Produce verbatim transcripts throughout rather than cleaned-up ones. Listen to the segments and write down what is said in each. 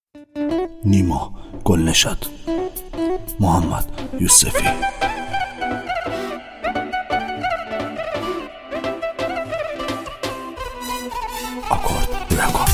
نیما گلنشد، محمد یوسفی. آکورد رکورد.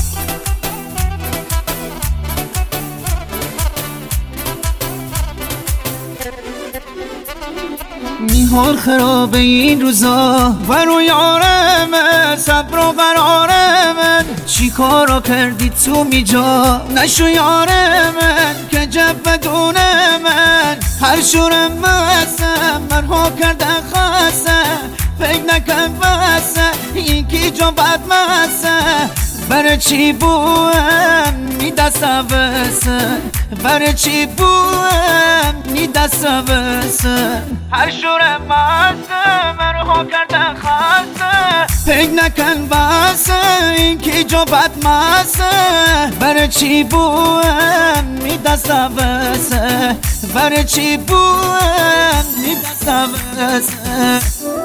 میهار خرابه این روزا و رو یارم صبر و قرار من، چی کارا کردی تو میجا نشو یار من که جب بدون من هر شورم بسه مرها کرده خسته فکر نکن بسه این کی جا بد مسه برای چی بوهم می دسته بسن برای چی بوهم می دسته بسن هر شورم بسه مرها کرده خسته فکر نکن بسه این کی جا بد مسه برای چی بوهم می دسته بسن برای چی بوهم می دسته بسن.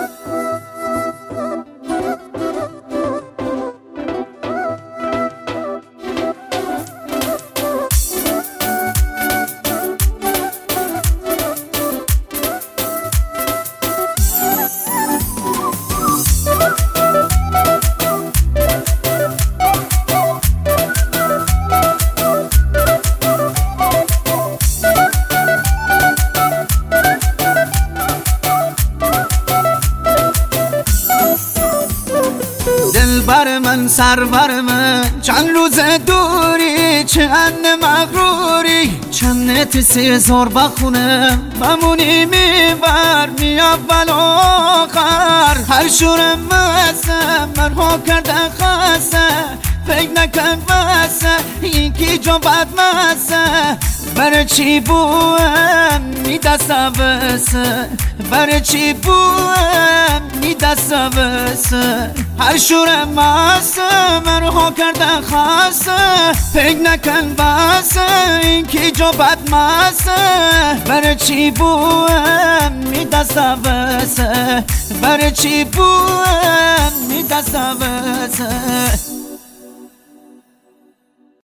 بر من سرور من چند روز دوری چند مغروری چند نت سی زور بخونم بمونی میبر می اول آخر هر شورم بسه مرها کرده خسته فکر نکن بسه این کی جا بد مسه برای چی بوهم می دسته بسه برای چی بوهم می دسته بسه هر شورم بسه مرها کرده خسته فکر نکن بسه این کی جا بد مسه برای چی بوهم می دسته بسه برای چی بوهم می دسته بسه.